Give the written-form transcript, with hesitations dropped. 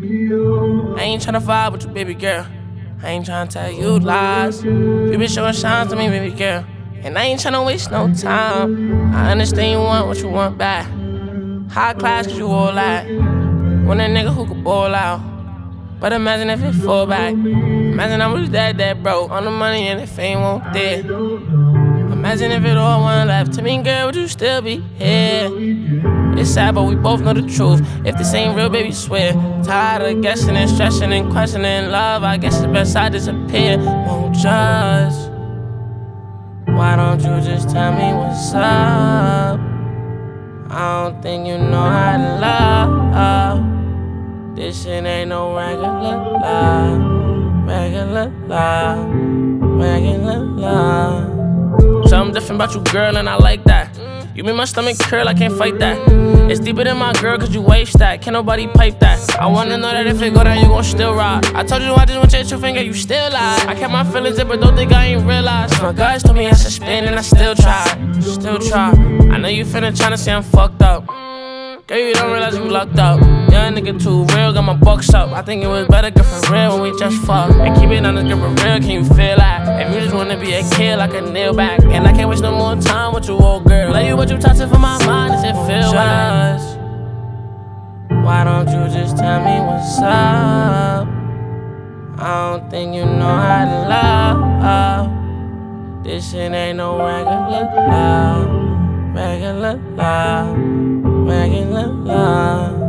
I ain't tryna vibe with you, baby girl. I ain't tryna tell you lies. You been showing signs to me, baby girl. And I ain't tryna waste no time. I understand you want what you want back. High class cause you all that. Want a nigga who could ball out. But imagine if it fall back. Imagine I was dead broke. On the money and the fame won't there. Imagine if it all went left to me, girl, would you still be here? It's sad, but we both know the truth. If this ain't real, baby, swear. Tired of guessing and stressing and questioning love. I guess it's best I disappear. Won't judge. Why don't you just tell me what's up? I don't think you know how to love. This shit ain't no regular love. Regular love. Regular love. Something different about you, girl, and I like that. You make my stomach curl, I can't fight that. It's deeper than my girl, cause you waste that. Can't nobody pipe that. I wanna know that if it go down, you gon' still ride. I told you I just want your finger, you still lie. I kept my feelings in, but don't think I ain't realized. My guys told me I should spin, and I still try. Still try. I know you finna tryna say I'm fucked up. Girl, you don't realize you locked up. Young nigga too real, got my bucks up. I think it was better, good for real, when we just fuck. And keep it on the grip for real, can you feel that? If you just wanna be a kid, like a nail back. And I can't waste no more time with you, old girl. Love you, but you toxic for my mind, does it feel right? Why don't you just tell me what's up? I don't think you know how to love. This shit ain't no regular love. Regular love. Regular love.